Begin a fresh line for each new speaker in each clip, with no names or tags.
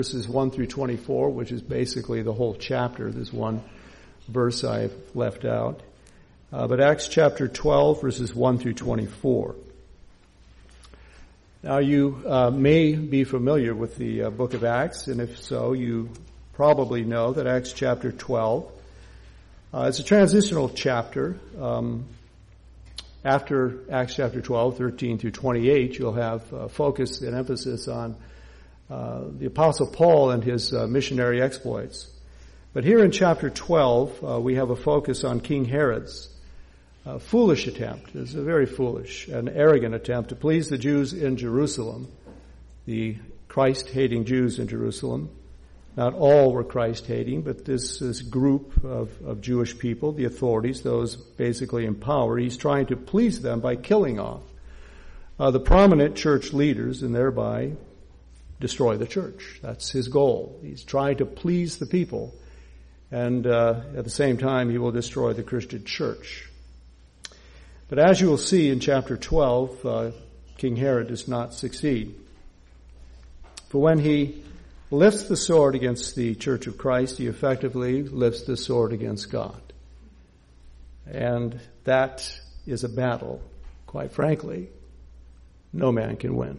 verses 1 through 24, which is basically the whole chapter. There's one verse I've left out. But Acts chapter 12, verses 1 through 24. Now you may be familiar with the book of Acts, and if so, you probably know that Acts chapter 12 is a transitional chapter. After Acts chapter 12, 13 through 28, you'll have focus and emphasis on the Apostle Paul and his missionary exploits. But here in chapter 12, we have a focus on King Herod's foolish attempt. It's a very foolish and arrogant attempt to please the Jews in Jerusalem, the Christ-hating Jews in Jerusalem. Not all were Christ-hating, but this group of Jewish people, the authorities, those basically in power, he's trying to please them by killing off the prominent church leaders and thereby destroy the church. That's his goal. He's trying to please the people, and at the same time he will destroy the Christian church. But as you will see in chapter 12, King Herod does not succeed. For when he lifts the sword against the Church of Christ, he effectively lifts the sword against God. And that is a battle, quite frankly, no man can win.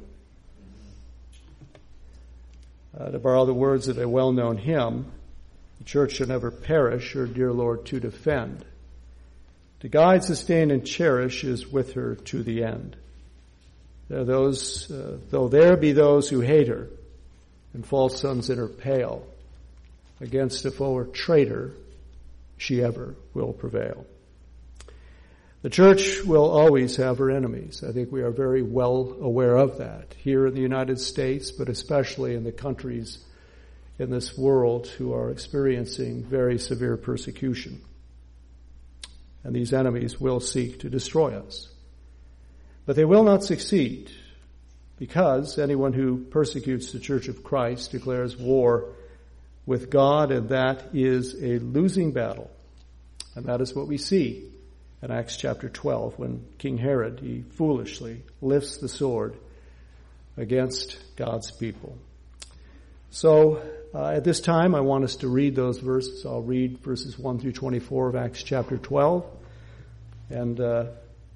To borrow the words of a well-known hymn, the church shall never perish, her dear Lord to defend. To guide, sustain, and cherish is with her to the end. There are those, though there be those who hate her, and false sons in her pale, against a foe or traitor, she ever will prevail. The church will always have her enemies. I think we are very well aware of that here in the United States, but especially in the countries in this world who are experiencing very severe persecution. And these enemies will seek to destroy us. But they will not succeed, because anyone who persecutes the Church of Christ declares war with God, and that is a losing battle. And that is what we see in Acts chapter 12, when King Herod, he foolishly lifts the sword against God's people. So at this time, I want us to read those verses. I'll read verses 1 through 24 of Acts chapter 12. And the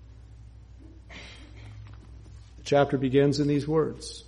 chapter begins in these words.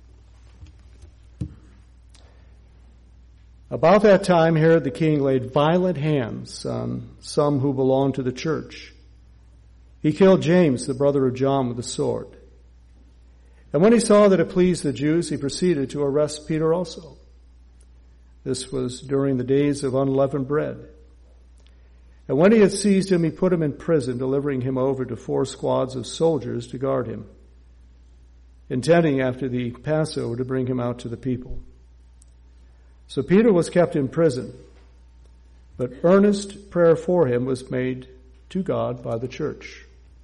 About that time, Herod the king laid violent hands on some who belonged to the church. He killed James, the brother of John, with a sword. And when he saw that it pleased the Jews, he proceeded to arrest Peter also. This was during the days of unleavened bread. And when he had seized him, he put him in prison, delivering him over to 4 squads of soldiers to guard him, intending after the Passover to bring him out to the people. So Peter was kept in prison, but earnest prayer for him was made to God by the church.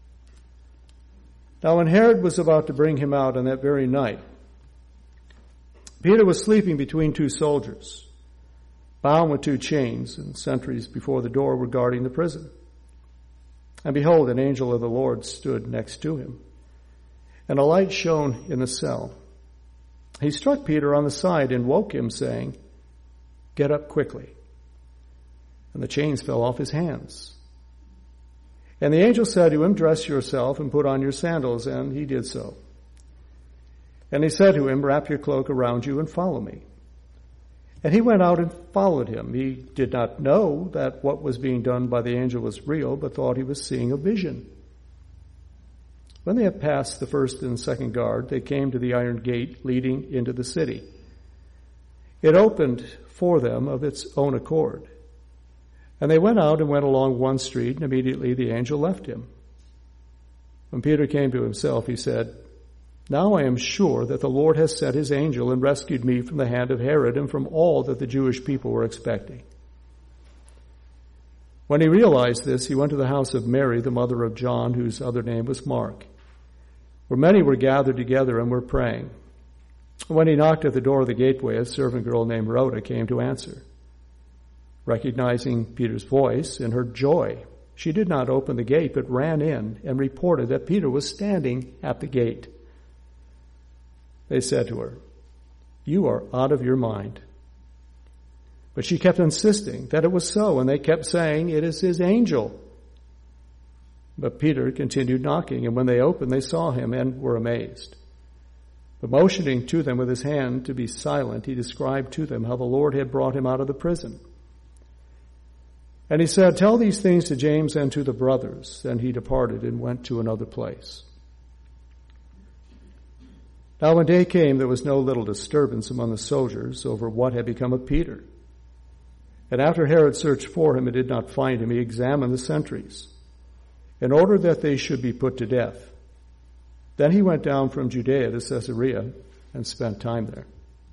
Now when Herod was about to bring him out on that very night, Peter was sleeping between 2 soldiers, bound with 2 chains, and sentries before the door were guarding the prison. And behold, an angel of the Lord stood next to him, and a light shone in the cell. He struck Peter on the side and woke him, saying, "Get up quickly." And the chains fell off his hands. And the angel said to him, "Dress yourself and put on your sandals," and he did so. And he said to him, "Wrap your cloak around you and follow me." And he went out and followed him. He did not know that what was being done by the angel was real, but thought he was seeing a vision. When they had passed the first and second guard, they came to the iron gate leading into the city. It opened for them of its own accord. And they went out and went along one street, and immediately the angel left him. When Peter came to himself, he said, "Now I am sure that the Lord has sent his angel and rescued me from the hand of Herod and from all that the Jewish people were expecting." When he realized this, he went to the house of Mary, the mother of John, whose other name was Mark, where many were gathered together and were praying. When he knocked at the door of the gateway, a servant girl named Rhoda came to answer. Recognizing Peter's voice, in her joy, she did not open the gate, but ran in and reported that Peter was standing at the gate. They said to her, "You are out of your mind." But she kept insisting that it was so, and they kept saying, "It is his angel." But Peter continued knocking, and when they opened, they saw him and were amazed. But motioning to them with his hand to be silent, he described to them how the Lord had brought him out of the prison. And he said, "Tell these things to James and to the brothers." Then he departed and went to another place. Now when day came, there was no little disturbance among the soldiers over what had become of Peter. And after Herod searched for him and did not find him, he examined the sentries, in order that they should be put to death. Then he went down from Judea to Caesarea and spent time there.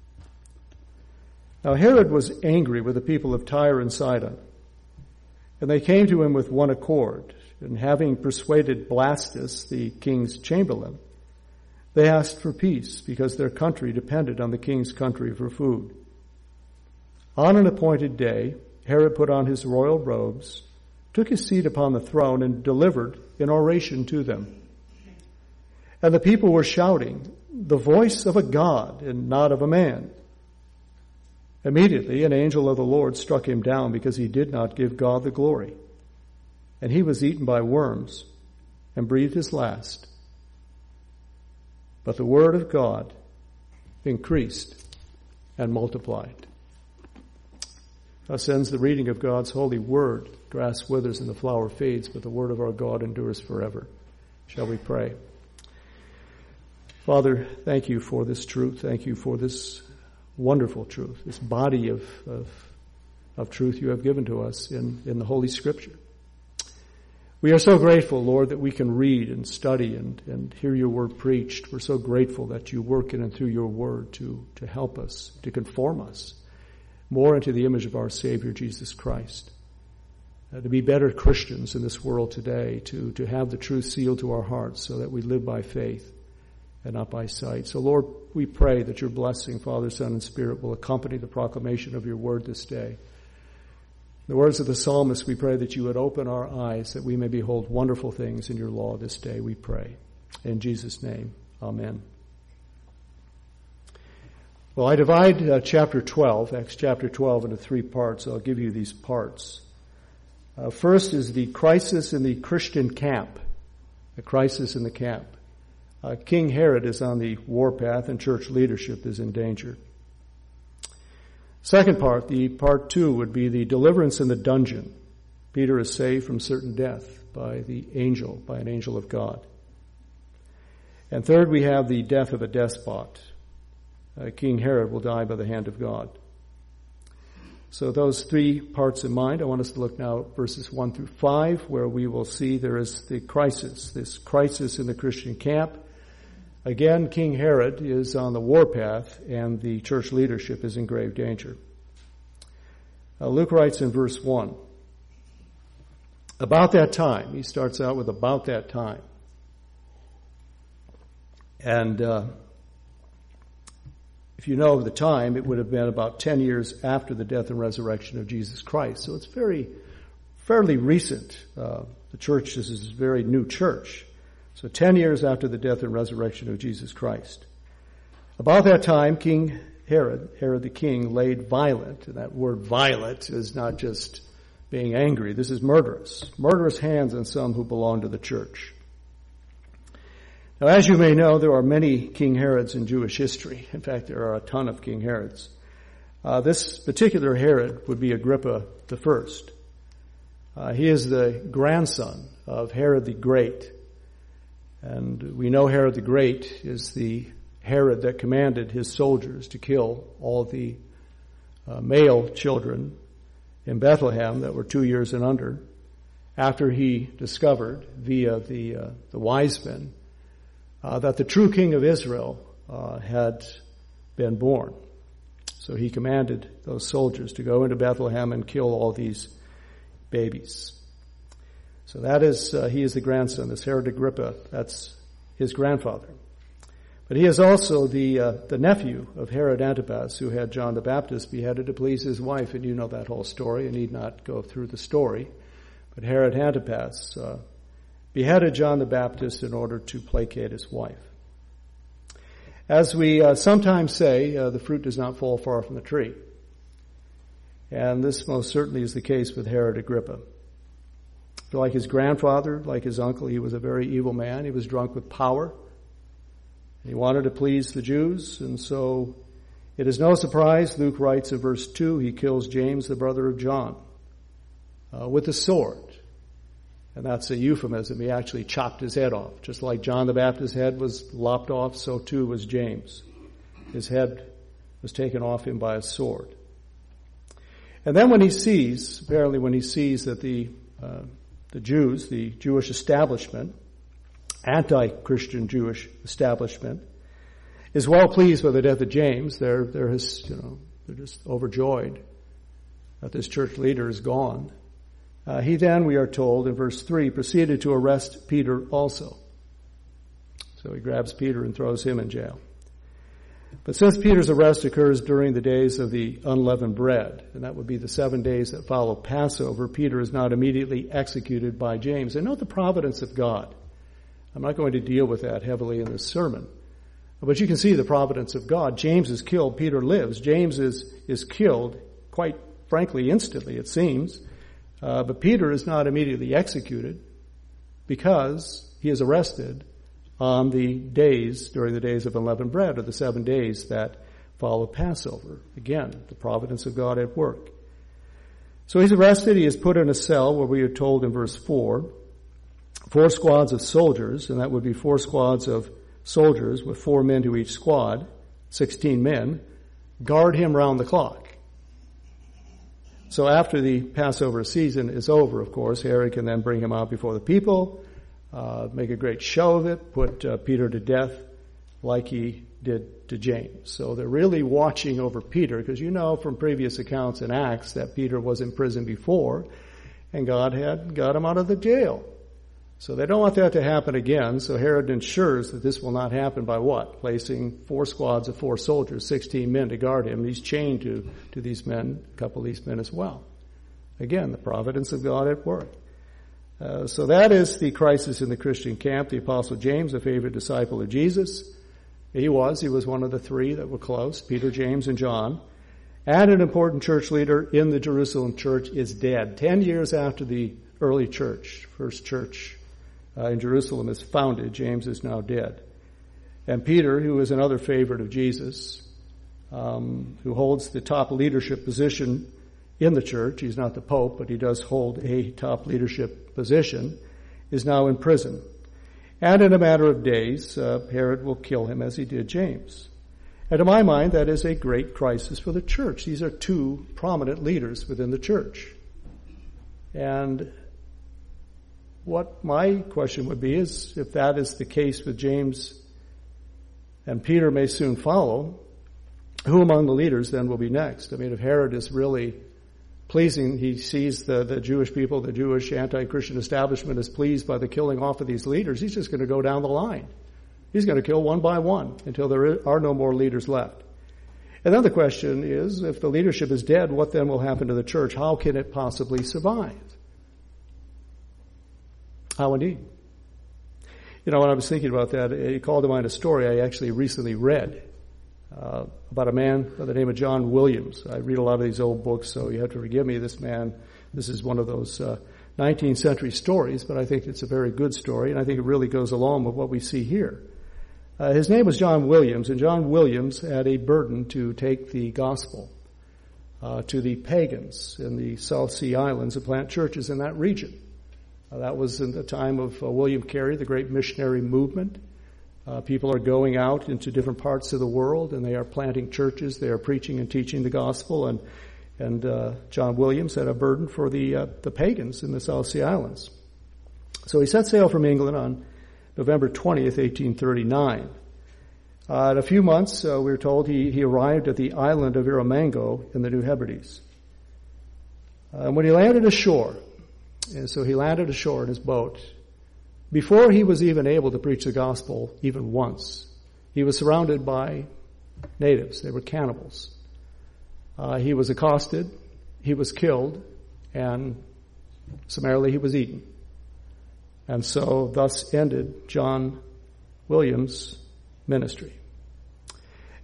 Now Herod was angry with the people of Tyre and Sidon, and they came to him with one accord, and having persuaded Blastus, the king's chamberlain, they asked for peace, because their country depended on the king's country for food. On an appointed day, Herod put on his royal robes, took his seat upon the throne, and delivered an oration to them. And the people were shouting, "The voice of a God and not of a man." Immediately an angel of the Lord struck him down, because he did not give God the glory. And he was eaten by worms and breathed his last. But the word of God increased and multiplied. Thus ends the reading of God's holy word. Grass withers and the flower fades, but the word of our God endures forever. Shall we pray? Father, thank you for this truth. Thank you for this wonderful truth, this body of truth you have given to us in the Holy Scripture. We are so grateful, Lord, that we can read and study and hear your word preached. We're so grateful that you work in and through your word to help us, to conform us more into the image of our Savior, Jesus Christ. To be better Christians in this world today, to have the truth sealed to our hearts so that we live by faith and not by sight. So, Lord, we pray that your blessing, Father, Son, and Spirit, will accompany the proclamation of your word this day. The words of the psalmist, we pray that you would open our eyes that we may behold wonderful things in your law this day, we pray. In Jesus' name, amen. Well, I divide chapter 12, Acts chapter 12, into three parts. I'll give you these parts. First is the crisis in the Christian camp, the crisis in the camp. King Herod is on the warpath and church leadership is in danger. Second part, the part two, would be the deliverance in the dungeon. Peter is saved from certain death by an angel of God. And third, we have the death of a despot. King Herod will die by the hand of God. So those three parts in mind, I want us to look now at verses 1 through 5, where we will see there is the crisis, this crisis in the Christian camp. Again, King Herod is on the warpath, and the church leadership is in grave danger. Luke writes in verse 1, about that time, he starts out with about that time. And if you know the time, it would have been about 10 years after the death and resurrection of Jesus Christ. So it's fairly recent. The church, this is a very new church. So 10 years after the death and resurrection of Jesus Christ. About that time, King Herod the king, laid violent. And that word violent is not just being angry. This is murderous hands on some who belong to the church. Now, as you may know, there are many King Herods in Jewish history. In fact, there are a ton of King Herods. This particular Herod would be Agrippa the First. He is the grandson of Herod the Great. And we know Herod the Great is the Herod that commanded his soldiers to kill all the male children in Bethlehem that were 2 years and under, after he discovered via the wise men that the true king of Israel had been born. So he commanded those soldiers to go into Bethlehem and kill all these babies. So that is, he is the grandson, this Herod Agrippa, that's his grandfather. But he is also the nephew of Herod Antipas, who had John the Baptist beheaded to please his wife, and you know that whole story. I need not go through the story. But Herod Antipas beheaded John the Baptist in order to placate his wife. As we sometimes say, the fruit does not fall far from the tree. And this most certainly is the case with Herod Agrippa. Like his grandfather, like his uncle, he was a very evil man. He was drunk with power. He wanted to please the Jews, and so it is no surprise, Luke writes in verse 2, he kills James, the brother of John, with a sword. And that's a euphemism. He actually chopped his head off. Just like John the Baptist's head was lopped off, so too was James. His head was taken off him by a sword. And then when he sees that the Jews, the Jewish establishment, anti-Christian Jewish establishment, is well pleased with the death of James, they're just overjoyed that this church leader is gone. He then, we are told in verse 3, proceeded to arrest Peter also. So he grabs Peter and throws him in jail. But since Peter's arrest occurs during the days of the unleavened bread, and that would be the 7 days that follow Passover, Peter is not immediately executed by James. And note the providence of God. I'm not going to deal with that heavily in this sermon. But you can see the providence of God. James is killed, Peter lives. James is killed, quite frankly, instantly, it seems. But Peter is not immediately executed because he is arrested on during the days of unleavened bread, or the 7 days that follow Passover. Again, the providence of God at work. So he's arrested, he is put in a cell where we are told in verse 4, 4 squads of soldiers, and that would be 4 squads of soldiers with 4 men to each squad, 16 men, guard him round the clock. So after the Passover season is over, of course, Herod can then bring him out before the people, make a great show of it, put Peter to death like he did to James. So they're really watching over Peter, because you know from previous accounts in Acts that Peter was in prison before, and God had got him out of the jail. So they don't want that to happen again, so Herod ensures that this will not happen by what? Placing 4 squads of 4 soldiers, 16 men to guard him. He's chained to these men, a couple of these men as well. Again, the providence of God at work. So that is the crisis in the Christian camp. The Apostle James, a favorite disciple of Jesus, he was one of the 3 that were close, Peter, James, and John. And an important church leader in the Jerusalem church is dead. 10 years after the early church, first church in Jerusalem is founded, James is now dead. And Peter, who is another favorite of Jesus, who holds the top leadership position in the church, he's not the Pope, but he does hold a top leadership position, is now in prison. And in a matter of days, Herod will kill him as he did James. And to my mind, that is a great crisis for the church. These are 2 prominent leaders within the church. And what my question would be is, if that is the case with James and Peter may soon follow, who among the leaders then will be next? I mean, if Herod is really pleasing, he sees the Jewish people, the Jewish anti-Christian establishment is pleased by the killing off of these leaders, he's just going to go down the line. He's going to kill one by one until there are no more leaders left. And then the question is, if the leadership is dead, what then will happen to the church? How can it possibly survive? How indeed? You know, when I was thinking about that, it called to mind a story I actually recently read about a man by the name of John Williams. I read a lot of these old books, so you have to forgive me. This is one of those 19th century stories, but I think it's a very good story, and I think it really goes along with what we see here. His name was John Williams, and John Williams had a burden to take the gospel to the pagans in the South Sea Islands and plant churches in that region. That was in the time of William Carey, the great missionary movement. People are going out into different parts of the world, and they are planting churches. They are preaching and teaching the gospel. And John Williams had a burden for the pagans in the South Sea Islands. So he set sail from England on November 20th, 1839. In a few months, we're told he arrived at the island of Erromango in the New Hebrides. And when he landed ashore, and so he landed ashore in his boat, before he was even able to preach the gospel even once, he was surrounded by natives. They were cannibals. He was accosted, he was killed, and summarily he was eaten. And so thus ended John Williams' ministry.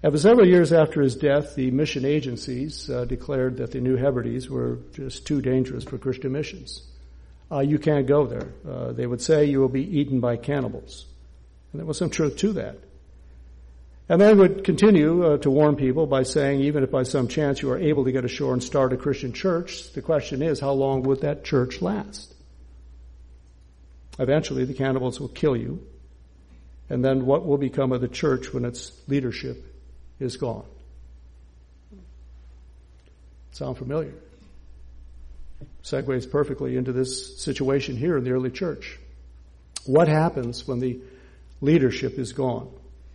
And for several years after his death, the mission agencies declared that the New Hebrides were just too dangerous for Christian missions. You can't go there. They would say you will be eaten by cannibals. And there was some truth to that. And they would continue to warn people by saying, even if by some chance you are able to get ashore and start a Christian church, the question is, how long would that church last? Eventually, the cannibals will kill you. And then what will become of the church when its leadership is gone? Sound familiar? Segues perfectly into this situation here in the early church. What happens when the leadership is gone?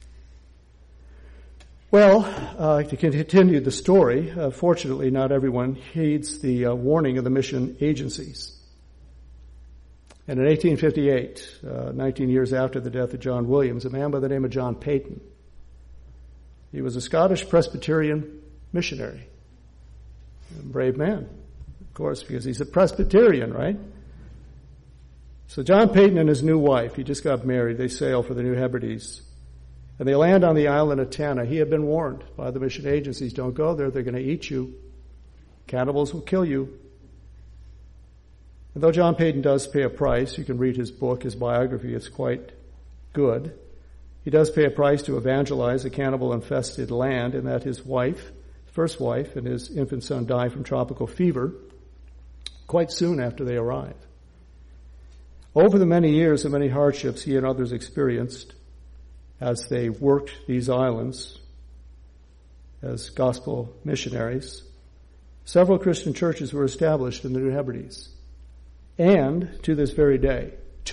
Well, to continue the story, fortunately not everyone heeds the warning of the mission agencies. And in 1858, 19 years after the death of John Williams, a man by the name of John Paton, he was a Scottish Presbyterian missionary. A brave man, of course, because he's a Presbyterian, right? So John Paton and his new wife, he just got married, they sail for the New Hebrides. And they land on the island of Tanna. He had been warned by the mission agencies, don't go there, they're going to eat you. Cannibals will kill you. And though John Paton does pay a price, you can read his book, his biography, it's quite good. He does pay a price to evangelize a cannibal-infested land, in that his wife, first wife, and his infant son die from tropical fever quite soon after they arrive. Over the many years and many hardships he and others experienced as they worked these islands as gospel missionaries, several Christian churches were established in the New Hebrides. And to this very day,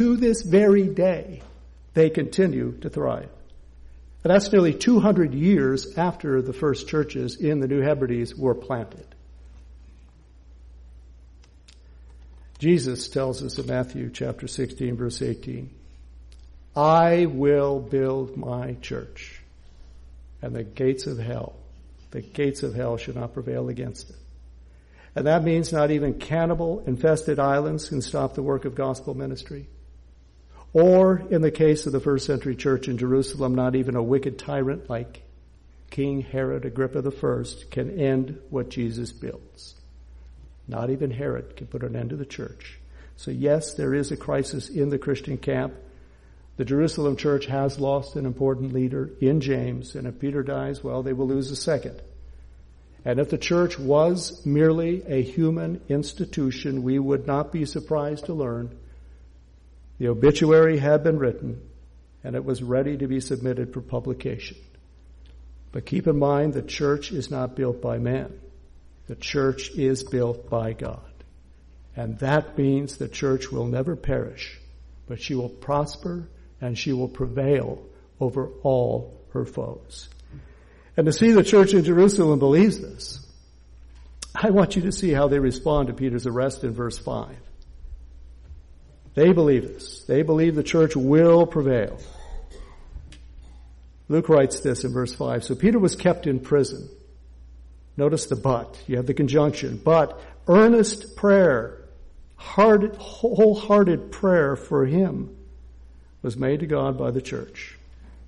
they continue to thrive. And that's nearly 200 years after the first churches in the New Hebrides were planted. Jesus tells us in Matthew chapter 16, verse 18, I will build my church, and the gates of hell shall not prevail against it. And that means not even cannibal-infested islands can stop the work of gospel ministry. Or, in the case of the first century church in Jerusalem, not even a wicked tyrant like King Herod Agrippa I can end what Jesus builds. Not even Herod can put an end to the church. So yes, there is a crisis in the Christian camp. The Jerusalem church has lost an important leader in James, and if Peter dies, well, they will lose a second. And if the church was merely a human institution, we would not be surprised to learn the obituary had been written, and it was ready to be submitted for publication. But keep in mind, the church is not built by man. The church is built by God. And that means the church will never perish, but she will prosper and she will prevail over all her foes. And to see the church in Jerusalem believes this, I want you to see how they respond to Peter's arrest in verse 5. They believe this. They believe the church will prevail. Luke writes this in verse 5. So Peter was kept in prison. Notice the but. You have the conjunction. But earnest prayer, wholehearted prayer for him was made to God by the church.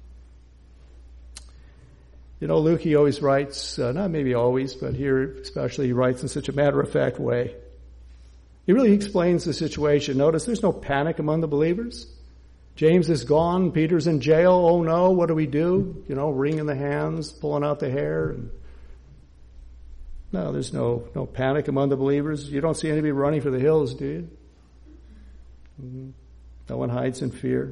You know, Luke, he always writes, not maybe always, but here especially, he writes in such a matter-of-fact way. He really explains the situation. Notice there's no panic among the believers. James is gone. Peter's in jail. Oh no, what do we do? You know, wringing the hands, pulling out the hair. No, there's no panic among the believers. You don't see anybody running for the hills, do you? Mm-hmm. No one hides in fear.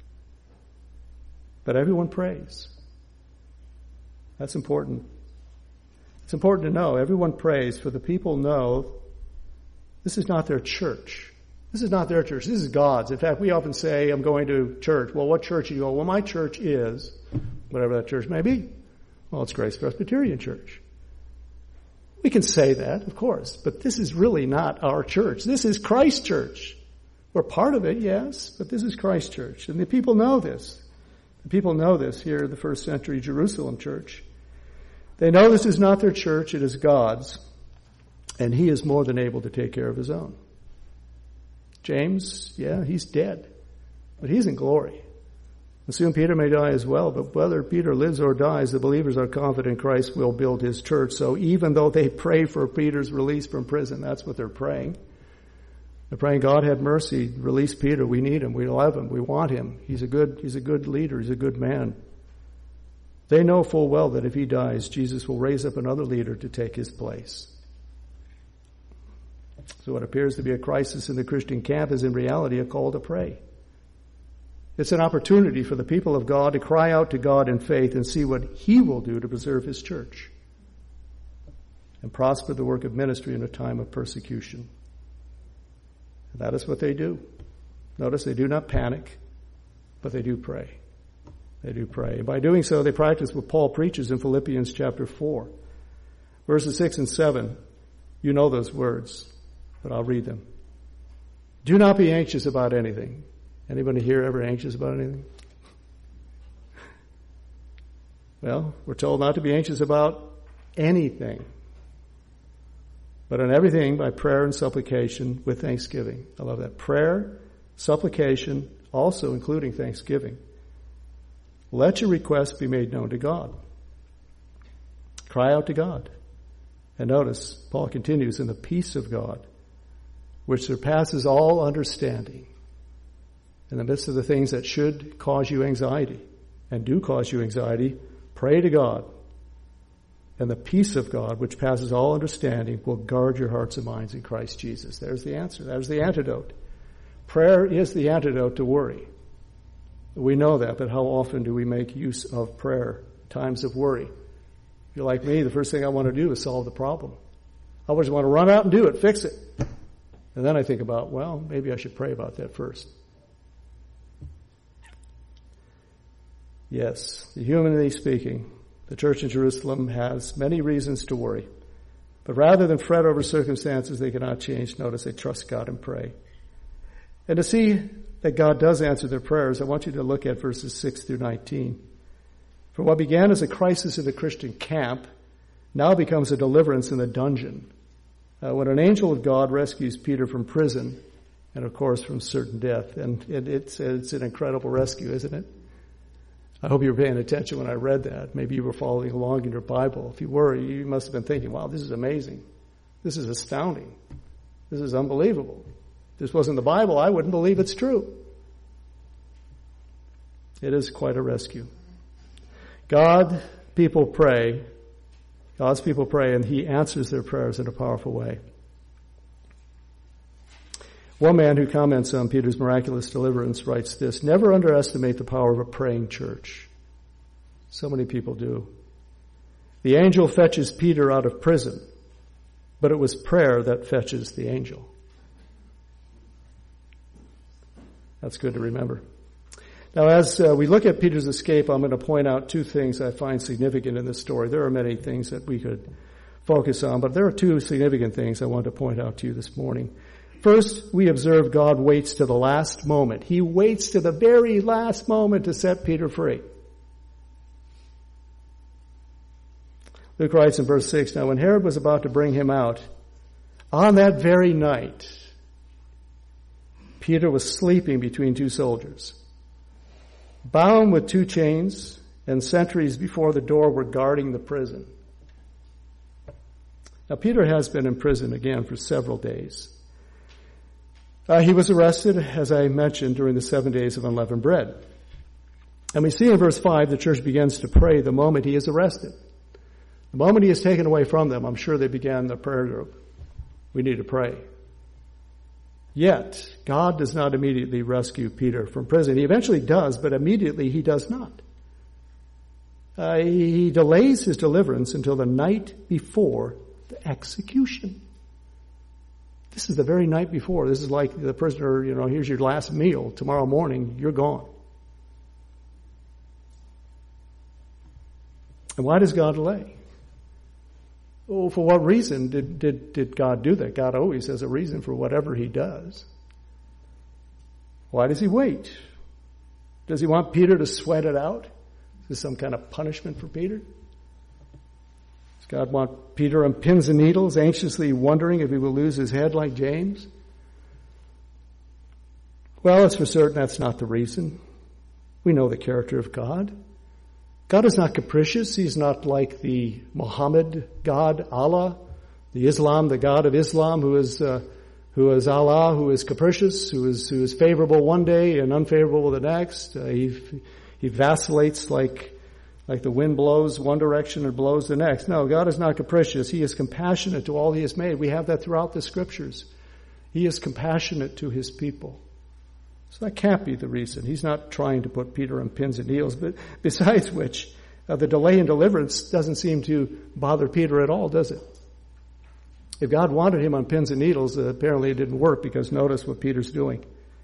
But everyone prays. That's important. It's important to know. Everyone prays, for the people know this is not their church. This is not their church. This is God's. In fact, we often say, I'm going to church. Well, what church do you go? Well, my church is, whatever that church may be. Well, it's Grace Presbyterian Church. We can say that, of course, but this is really not our church. This is Christ's church. We're part of it, yes, but this is Christ's church. And the people know this. The people know this here in the first century Jerusalem church. They know this is not their church, it is God's, and he is more than able to take care of his own. James, yeah, he's dead, but he's in glory. And soon Peter may die as well, but whether Peter lives or dies, the believers are confident Christ will build his church. So even though they pray for Peter's release from prison, that's what they're praying. They're praying, God have mercy, release Peter. We need him. We love him. We want him. He's a good leader. He's a good man. They know full well that if he dies, Jesus will raise up another leader to take his place. So what appears to be a crisis in the Christian camp is in reality a call to pray. It's an opportunity for the people of God to cry out to God in faith and see what he will do to preserve his church and prosper the work of ministry in a time of persecution. And that is what they do. Notice they do not panic, but they do pray. They do pray. And by doing so, they practice what Paul preaches in Philippians chapter 4. Verses 6 and 7. You know those words, but I'll read them. Do not be anxious about anything. Anybody here ever anxious about anything? Well, we're told not to be anxious about anything, but in everything by prayer and supplication with thanksgiving. I love that. Prayer, supplication, also including thanksgiving. Let your requests be made known to God. Cry out to God. And notice, Paul continues, in the peace of God, which surpasses all understanding, in the midst of the things that should cause you anxiety and do cause you anxiety, pray to God. And the peace of God, which passes all understanding, will guard your hearts and minds in Christ Jesus. There's the answer. There's the antidote. Prayer is the antidote to worry. We know that, but how often do we make use of prayer in times of worry? If you're like me, the first thing I want to do is solve the problem. I always want to run out and do it, fix it. And then I think about, well, maybe I should pray about that first. Yes, humanly speaking, the church in Jerusalem has many reasons to worry. But rather than fret over circumstances they cannot change, notice they trust God and pray. And to see that God does answer their prayers, I want you to look at verses 6 through 19. For what began as a crisis in the Christian camp now becomes a deliverance in the dungeon. When an angel of God rescues Peter from prison and, of course, from certain death. And it's an incredible rescue, isn't it? I hope you were paying attention when I read that. Maybe you were following along in your Bible. If you were, you must have been thinking, wow, this is amazing. This is astounding. This is unbelievable. If this wasn't the Bible, I wouldn't believe it's true. It is quite a rescue. God's people pray, and he answers their prayers in a powerful way. One man who comments on Peter's miraculous deliverance writes this: never underestimate the power of a praying church. So many people do. The angel fetches Peter out of prison, but it was prayer that fetches the angel. That's good to remember. Now, as we look at Peter's escape, I'm going to point out two things I find significant in this story. There are many things that we could focus on, but there are two significant things I want to point out to you this morning. First, we observe God waits to the last moment. He waits to the very last moment to set Peter free. Luke writes in verse 6, now when Herod was about to bring him out, on that very night, Peter was sleeping between two soldiers, bound with two chains, and sentries before the door were guarding the prison. Now, Peter has been in prison again for several days. He was arrested, as I mentioned, during the 7 days of unleavened bread. And we see in verse 5, the church begins to pray the moment he is arrested. The moment he is taken away from them, I'm sure they began the prayer group. We need to pray. Yet, God does not immediately rescue Peter from prison. He eventually does, but immediately he does not. He delays his deliverance until the night before the execution. This is the very night before. This is like the prisoner, here's your last meal. Tomorrow morning, you're gone. And why does God delay? Oh, for what reason did God do that? God always has a reason for whatever he does. Why does he wait? Does he want Peter to sweat it out? Is this some kind of punishment for Peter? Does God want Peter on pins and needles, anxiously wondering if he will lose his head like James? Well, it's for certain that's not the reason. We know the character of God. God is not capricious. He's not like the Muhammad God, Allah, the God of Islam, who is Allah, who is capricious, who is favorable one day and unfavorable the next. He vacillates like the wind blows one direction and blows the next. No, God is not capricious. He is compassionate to all He has made. We have that throughout the Scriptures. He is compassionate to His people. So that can't be the reason. He's not trying to put Peter on pins and needles. But besides which, the delay in deliverance doesn't seem to bother Peter at all, does it? If God wanted him on pins and needles, apparently it didn't work, because notice what Peter's doing.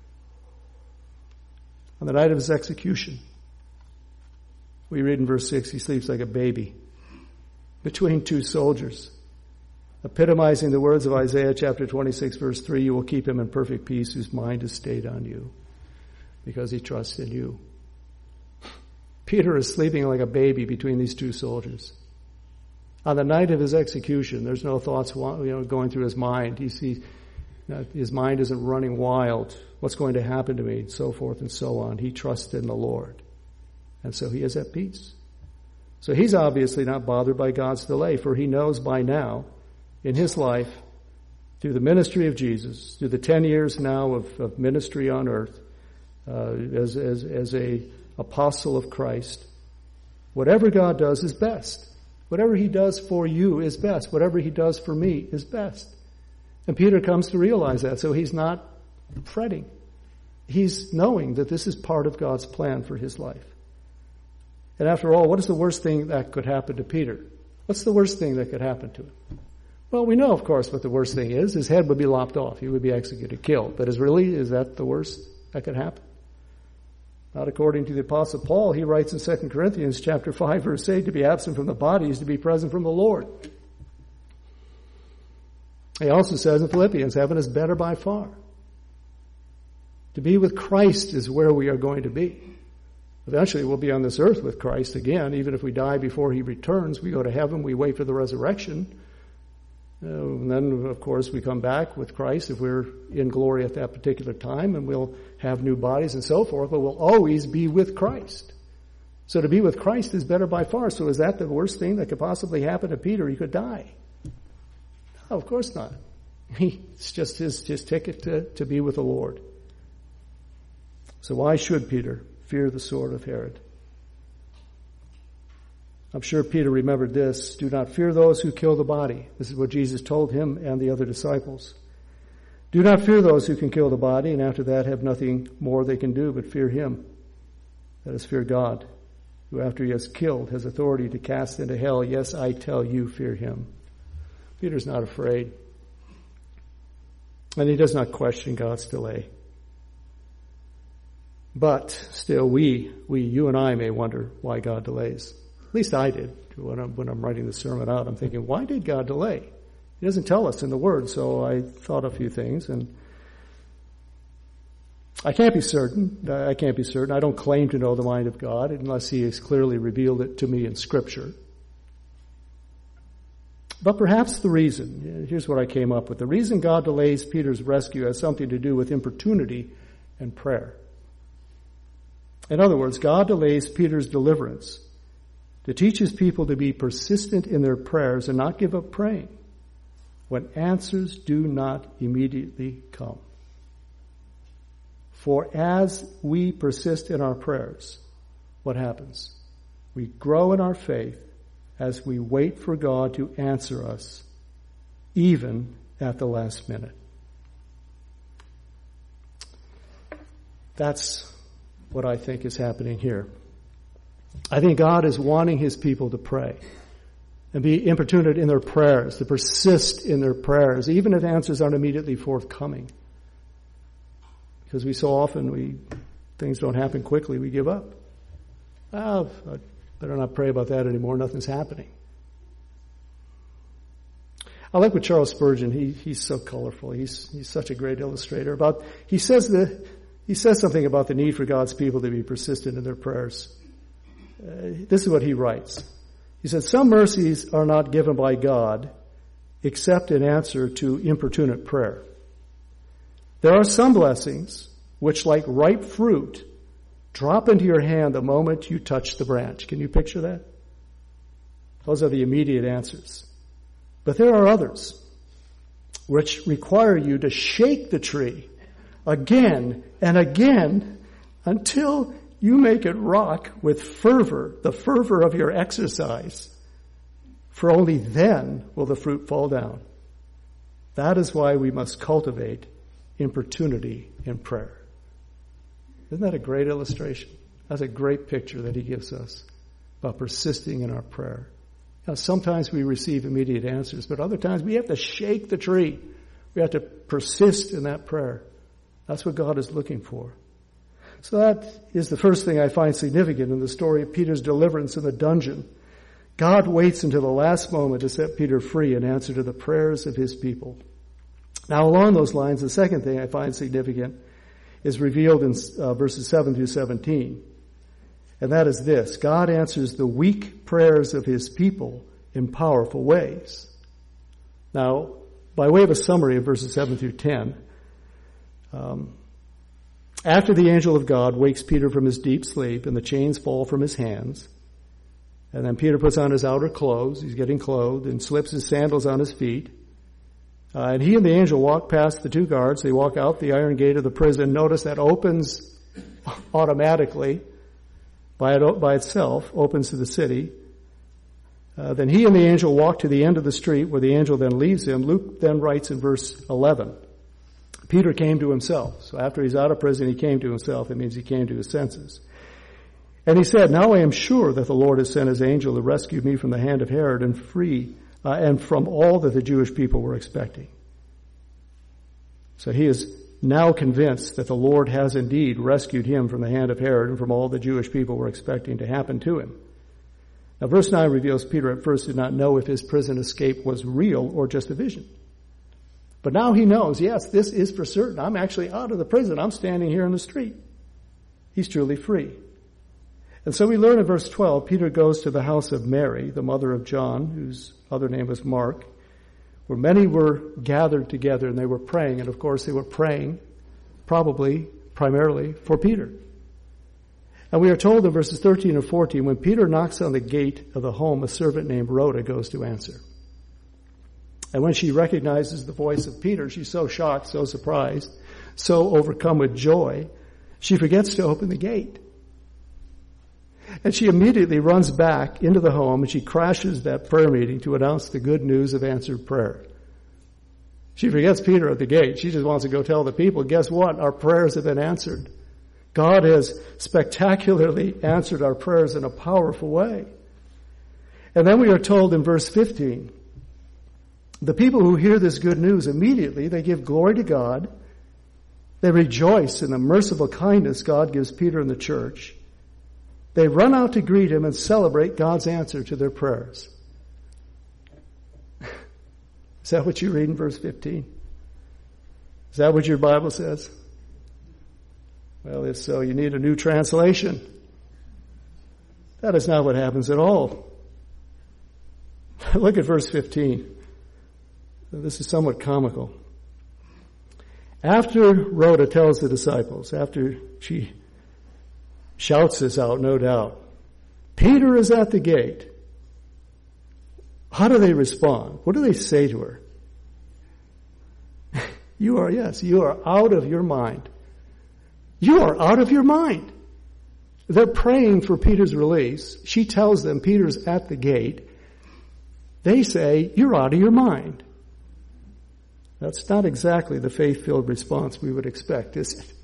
On the night of his execution, we read in verse 6, he sleeps like a baby between two soldiers, epitomizing the words of Isaiah chapter 26, verse 3, you will keep him in perfect peace whose mind is stayed on you because he trusts in you. Peter is sleeping like a baby between these two soldiers. On the night of his execution, there's no thoughts going through his mind. He sees his mind isn't running wild. What's going to happen to me? And so forth and so on. He trusts in the Lord. And so he is at peace. So he's obviously not bothered by God's delay, for he knows by now in his life, through the ministry of Jesus, through the 10 years now of ministry on earth, as a apostle of Christ, whatever God does is best. Whatever he does for you is best. Whatever he does for me is best. And Peter comes to realize that, so he's not fretting. He's knowing that this is part of God's plan for his life. And after all, what is the worst thing that could happen to Peter? What's the worst thing that could happen to him? Well, we know, of course, what the worst thing is. His head would be lopped off. He would be executed, killed. But is that the worst that could happen? Not according to the Apostle Paul. He writes in 2 Corinthians chapter 5, verse 8, to be absent from the body is to be present from the Lord. He also says in Philippians, heaven is better by far. To be with Christ is where we are going to be. Eventually we'll be on this earth with Christ again. Even if we die before he returns, we go to heaven, we wait for the resurrection. And then, of course, we come back with Christ if we're in glory at that particular time, and we'll have new bodies and so forth, but we'll always be with Christ. So to be with Christ is better by far. So is that the worst thing that could possibly happen to Peter? He could die. No, of course not. It's just his ticket to be with the Lord. So why should Peter fear the sword of Herod? I'm sure Peter remembered this. Do not fear those who kill the body. This is what Jesus told him and the other disciples. Do not fear those who can kill the body, and after that have nothing more they can do but fear him. That is, fear God, who after he has killed has authority to cast into hell. Yes, I tell you, fear him. Peter's not afraid. And he does not question God's delay. But still, you and I may wonder why God delays. At least I did. When I'm writing the sermon out, I'm thinking, why did God delay? He doesn't tell us in the Word, so I thought a few things, and I can't be certain. I don't claim to know the mind of God unless he has clearly revealed it to me in Scripture. But perhaps the reason, here's what I came up with. The reason God delays Peter's rescue has something to do with importunity and prayer. In other words, God delays Peter's deliverance to teach his people to be persistent in their prayers and not give up praying when answers do not immediately come. For as we persist in our prayers, what happens? We grow in our faith as we wait for God to answer us, even at the last minute. That's what I think is happening here. I think God is wanting his people to pray and be importunate in their prayers, to persist in their prayers, even if answers aren't immediately forthcoming. Because we so often, things don't happen quickly, we give up. I better not pray about that anymore, nothing's happening. I like what Charles Spurgeon, he's so colorful, he's such a great illustrator. He says something about the need for God's people to be persistent in their prayers. This is what he writes. He said, some mercies are not given by God except in answer to importunate prayer. There are some blessings which, like ripe fruit, drop into your hand the moment you touch the branch. Can you picture that? Those are the immediate answers. But there are others which require you to shake the tree again and again until you make it rock with fervor, the fervor of your exercise. For only then will the fruit fall down. That is why we must cultivate importunity in prayer. Isn't that a great illustration? That's a great picture that he gives us about persisting in our prayer. Now, sometimes we receive immediate answers, but other times we have to shake the tree. We have to persist in that prayer. That's what God is looking for. So that is the first thing I find significant in the story of Peter's deliverance in the dungeon. God waits until the last moment to set Peter free in answer to the prayers of his people. Now, along those lines, the second thing I find significant is revealed in verses 7 through 17. And that is this: God answers the weak prayers of his people in powerful ways. Now, by way of a summary of verses 7 through 10, after the angel of God wakes Peter from his deep sleep and the chains fall from his hands, and then Peter puts on his outer clothes, he's getting clothed, and slips his sandals on his feet, and he and the angel walk past the two guards. They walk out the iron gate of the prison. Notice that opens automatically by itself, opens to the city. Then he and the angel walk to the end of the street where the angel then leaves him. Luke then writes in verse 11, Peter came to himself. So after he's out of prison, he came to himself. It means he came to his senses. And he said, now I am sure that the Lord has sent his angel to rescue me from the hand of Herod and free, and from all that the Jewish people were expecting. So he is now convinced that the Lord has indeed rescued him from the hand of Herod and from all the Jewish people were expecting to happen to him. Now verse 9 reveals Peter at first did not know if his prison escape was real or just a vision. But now he knows, yes, this is for certain. I'm actually out of the prison. I'm standing here in the street. He's truly free. And so we learn in verse 12, Peter goes to the house of Mary, the mother of John, whose other name was Mark, where many were gathered together and they were praying. And of course they were praying probably primarily for Peter. And we are told in verses 13 and 14, when Peter knocks on the gate of the home, a servant named Rhoda goes to answer. And when she recognizes the voice of Peter, she's so shocked, so surprised, so overcome with joy, she forgets to open the gate. And she immediately runs back into the home and she crashes that prayer meeting to announce the good news of answered prayer. She forgets Peter at the gate. She just wants to go tell the people, guess what? Our prayers have been answered. God has spectacularly answered our prayers in a powerful way. And then we are told in verse 15, the people who hear this good news immediately, they give glory to God. They rejoice in the merciful kindness God gives Peter and the church. They run out to greet him and celebrate God's answer to their prayers. Is that what you read in verse 15? Is that what your Bible says? Well, if so, you need a new translation. That is not what happens at all. Look at verse 15. This is somewhat comical. After Rhoda tells the disciples, after she shouts this out, no doubt, Peter is at the gate. How do they respond? What do they say to her? You are out of your mind. You are out of your mind. They're praying for Peter's release. She tells them Peter's at the gate. They say, you're out of your mind. That's not exactly the faith-filled response we would expect, is it?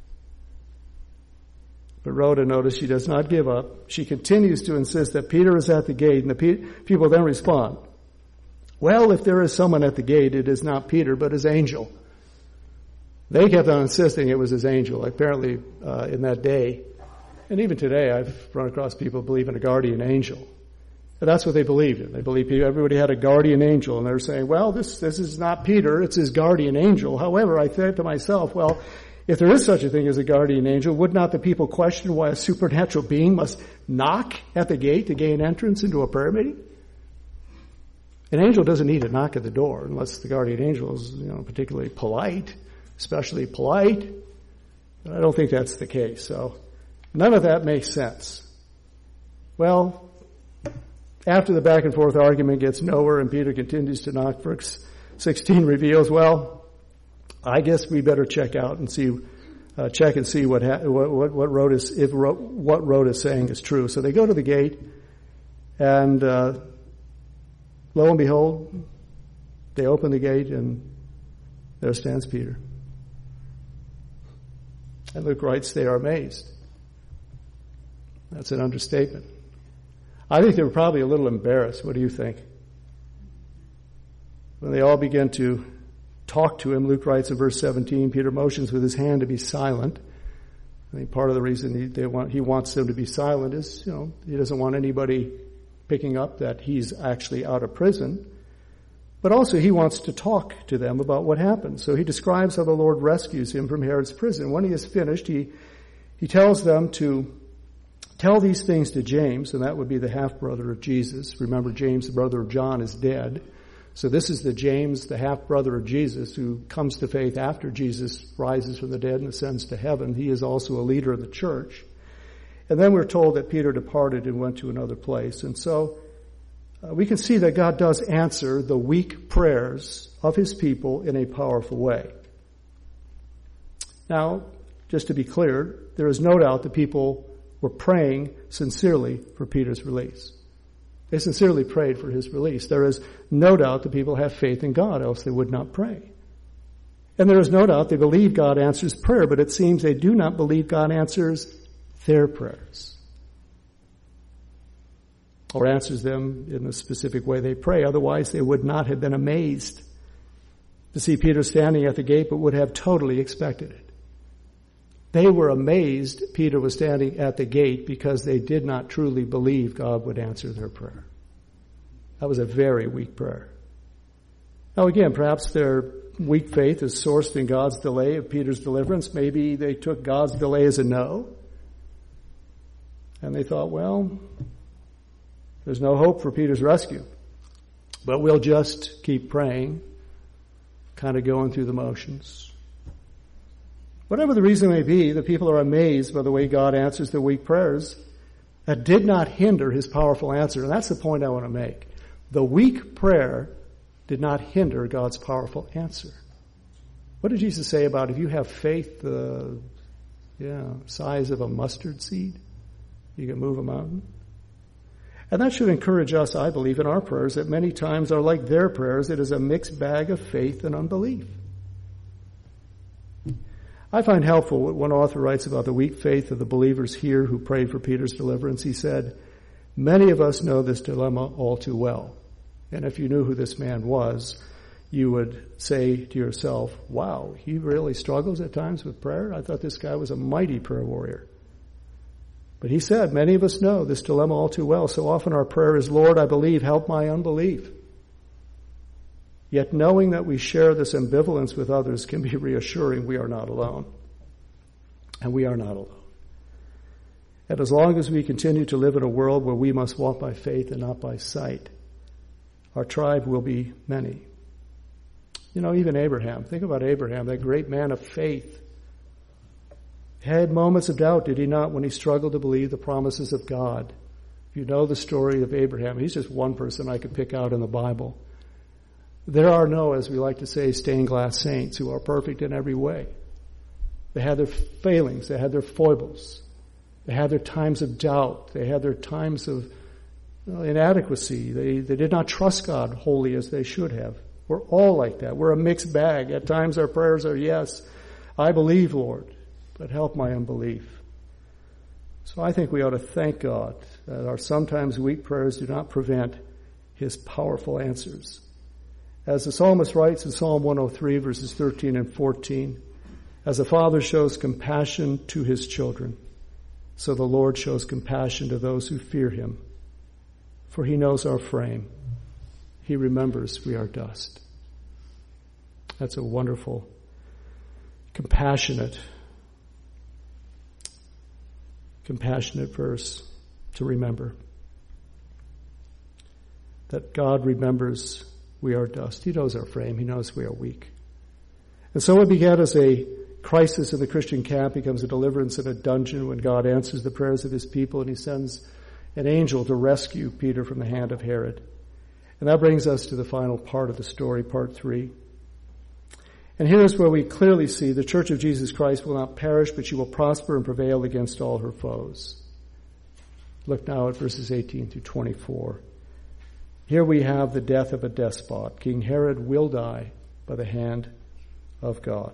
But Rhoda, notice, she does not give up. She continues to insist that Peter is at the gate, and the people then respond, well, if there is someone at the gate, it is not Peter, but his angel. They kept on insisting it was his angel. Apparently, in that day, and even today, I've run across people who believe in a guardian angel. And that's what they believed in. They believed everybody had a guardian angel, and they're saying, well, this is not Peter, it's his guardian angel. However, I said to myself, well, if there is such a thing as a guardian angel, would not the people question why a supernatural being must knock at the gate to gain entrance into a prayer meeting? An angel doesn't need to knock at the door unless the guardian angel is, particularly polite, especially polite. But I don't think that's the case. So None of that makes sense. Well, after the back and forth argument gets nowhere and Peter continues to knock, verse 16 reveals, well, I guess we better check out and see, check and see what Rhoda is saying is true. So they go to the gate, and lo and behold, they open the gate, and there stands Peter. And Luke writes, they are amazed. That's an understatement. I think they were probably a little embarrassed. What do you think? When they all begin to talk to him, Luke writes in verse 17, Peter motions with his hand to be silent. I think part of the reason he wants them to be silent is, he doesn't want anybody picking up that he's actually out of prison. But also he wants to talk to them about what happened. So he describes how the Lord rescues him from Herod's prison. When he is finished, he tells them to tell these things to James, and that would be the half-brother of Jesus. Remember, James, the brother of John, is dead. So this is the James, the half-brother of Jesus, who comes to faith after Jesus rises from the dead and ascends to heaven. He is also a leader of the church. And then we're told that Peter departed and went to another place. And so we can see that God does answer the weak prayers of his people in a powerful way. Now, just to be clear, there is no doubt that people were praying sincerely for Peter's release. They sincerely prayed for his release. There is no doubt that people have faith in God, else they would not pray. And there is no doubt they believe God answers prayer, but it seems they do not believe God answers their prayers, or answers them in the specific way they pray. Otherwise, they would not have been amazed to see Peter standing at the gate, but would have totally expected it. They were amazed Peter was standing at the gate because they did not truly believe God would answer their prayer. That was a very weak prayer. Now again, perhaps their weak faith is sourced in God's delay of Peter's deliverance. Maybe they took God's delay as a no. And they thought, well, there's no hope for Peter's rescue. But we'll just keep praying, kind of going through the motions. Whatever the reason may be, the people are amazed by the way God answers their weak prayers. That did not hinder his powerful answer. And that's the point I want to make. The weak prayer did not hinder God's powerful answer. What did Jesus say about if you have faith the size of a mustard seed, you can move a mountain? And that should encourage us, I believe, in our prayers that many times are like their prayers. It is a mixed bag of faith and unbelief. I find helpful what one author writes about the weak faith of the believers here who prayed for Peter's deliverance. He said, many of us know this dilemma all too well. And if you knew who this man was, you would say to yourself, wow, he really struggles at times with prayer? I thought this guy was a mighty prayer warrior. But he said, many of us know this dilemma all too well. So often our prayer is, Lord, I believe, help my unbelief. Yet knowing that we share this ambivalence with others can be reassuring. We are not alone. And we are not alone. And as long as we continue to live in a world where we must walk by faith and not by sight, our tribe will be many. Even Abraham. Think about Abraham, that great man of faith. Had moments of doubt, did he not, when he struggled to believe the promises of God? If you know the story of Abraham, he's just one person I could pick out in the Bible. There are no, as we like to say, stained glass saints who are perfect in every way. They had their failings. They had their foibles. They had their times of doubt. They had their times of inadequacy. They did not trust God wholly as they should have. We're all like that. We're a mixed bag. At times our prayers are, yes, I believe, Lord, but help my unbelief. So I think we ought to thank God that our sometimes weak prayers do not prevent his powerful answers. As the psalmist writes in Psalm 103, verses 13 and 14, as a father shows compassion to his children, so the Lord shows compassion to those who fear him. For he knows our frame. He remembers we are dust. That's a wonderful, compassionate verse to remember. That God remembers we are dust. He knows our frame. He knows we are weak. And so it began as a crisis in the Christian camp becomes a deliverance in a dungeon when God answers the prayers of his people and he sends an angel to rescue Peter from the hand of Herod. And that brings us to the final part of the story, part 3. And here's where we clearly see the Church of Jesus Christ will not perish, but she will prosper and prevail against all her foes. Look now at verses 18 through 24. Here we have the death of a despot. King Herod will die by the hand of God.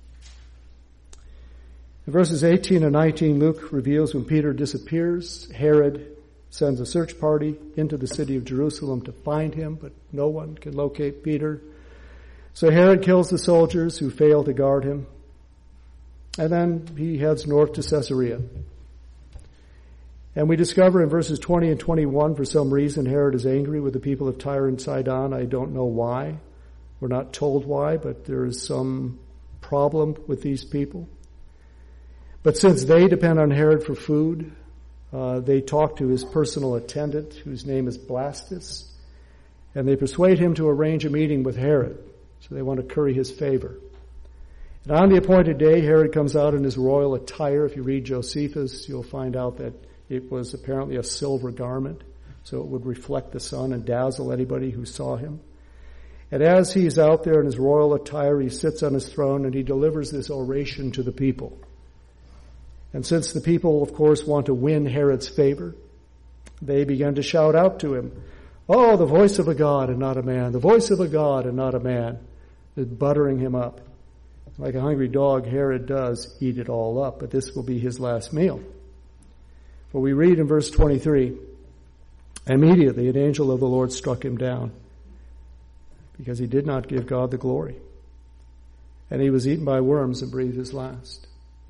In verses 18 and 19, Luke reveals when Peter disappears, Herod sends a search party into the city of Jerusalem to find him, but no one can locate Peter. So Herod kills the soldiers who fail to guard him, and then he heads north to Caesarea. And we discover in verses 20 and 21, for some reason, Herod is angry with the people of Tyre and Sidon. I don't know why. We're not told why, but there is some problem with these people. But since they depend on Herod for food, they talk to his personal attendant, whose name is Blastus, and they persuade him to arrange a meeting with Herod. So they want to curry his favor. And on the appointed day, Herod comes out in his royal attire. If you read Josephus, you'll find out that it was apparently a silver garment, so it would reflect the sun and dazzle anybody who saw him. And as he's out there in his royal attire, he sits on his throne and he delivers this oration to the people. And since the people, of course, want to win Herod's favor, they began to shout out to him, "Oh, the voice of a God and not a man, the voice of a God and not a man," buttering him up. Like a hungry dog, Herod does eat it all up, but this will be his last meal. For we read in verse 23, immediately an angel of the Lord struck him down because he did not give God the glory. And he was eaten by worms and breathed his last.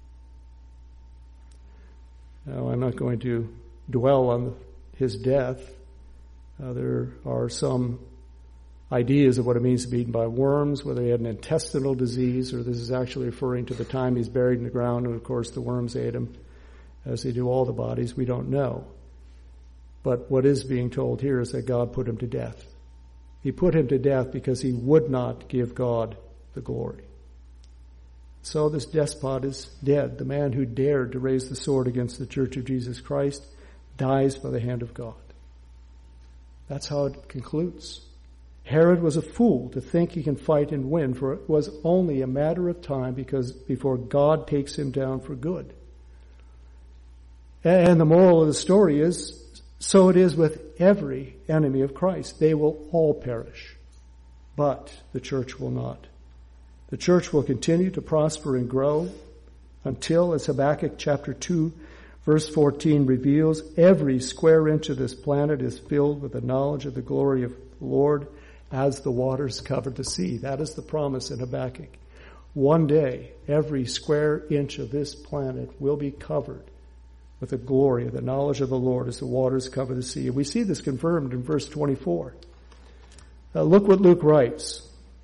Now, I'm not going to dwell on his death. There are some ideas of what it means to be eaten by worms, whether he had an intestinal disease or this is actually referring to the time he's buried in the ground, and of course the worms ate him, as they do all the bodies. We don't know. But what is being told here is that God put him to death. He put him to death because he would not give God the glory. So this despot is dead. The man who dared to raise the sword against the Church of Jesus Christ dies by the hand of God. That's how it concludes. Herod was a fool to think he can fight and win, for it was only a matter of time before God takes him down for good. And the moral of the story is, so it is with every enemy of Christ. They will all perish, but the church will not. The church will continue to prosper and grow until, as Habakkuk chapter 2, verse 14 reveals, every square inch of this planet is filled with the knowledge of the glory of the Lord as the waters cover the sea. That is the promise in Habakkuk. One day, every square inch of this planet will be covered with the glory of the knowledge of the Lord as the waters cover the sea. And we see this confirmed in verse 24. Look what Luke writes.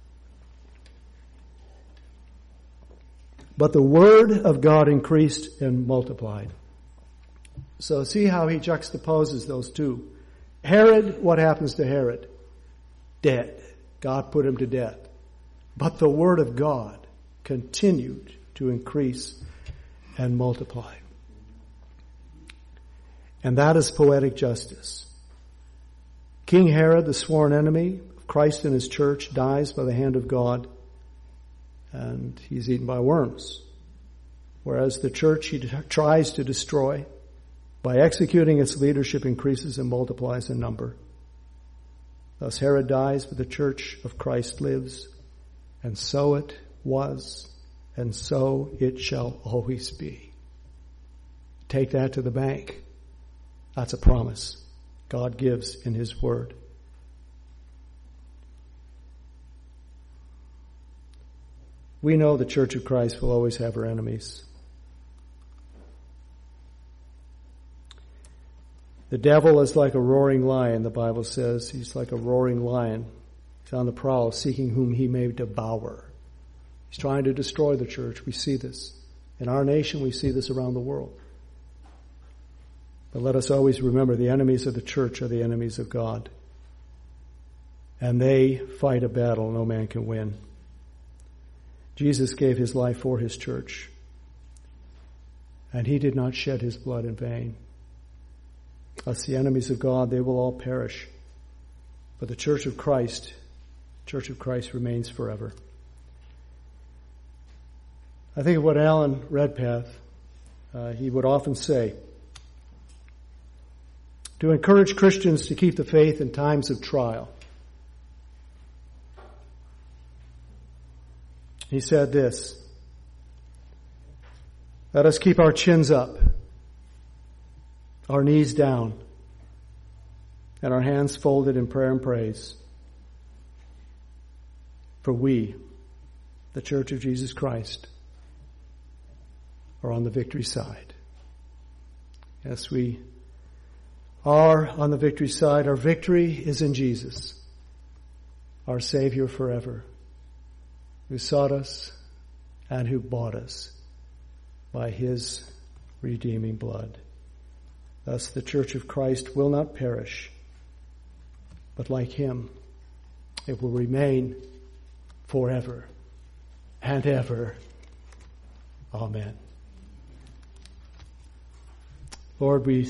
But the word of God increased and multiplied. So see how he juxtaposes those two. Herod, what happens to Herod? Dead. God put him to death. But the word of God continued to increase and multiply. And that is poetic justice. King Herod, the sworn enemy of Christ and his church, dies by the hand of God, and he's eaten by worms. Whereas the church he tries to destroy, by executing its leadership, increases and multiplies in number. Thus Herod dies, but the church of Christ lives. And so it was, and so it shall always be. Take that to the bank. That's a promise God gives in his word. We know the Church of Christ will always have her enemies. The devil is like a roaring lion, the Bible says. He's like a roaring lion. He's on the prowl, seeking whom he may devour. He's trying to destroy the church. We see this. In our nation, we see this around the world. But let us always remember the enemies of the church are the enemies of God. And they fight a battle no man can win. Jesus gave his life for his church, and he did not shed his blood in vain. Us, the enemies of God, they will all perish, but the Church of Christ remains forever. I think of what Alan Redpath, he would often say, to encourage Christians to keep the faith in times of trial. He said this, let us keep our chins up, our knees down, and our hands folded in prayer and praise. For we, the Church of Jesus Christ, are on the victory side. Yes, we are on the victory side. Our victory is in Jesus, our Savior forever, who sought us and who bought us by his redeeming blood. Thus the Church of Christ will not perish, but like him, it will remain forever and ever. Amen. Lord, we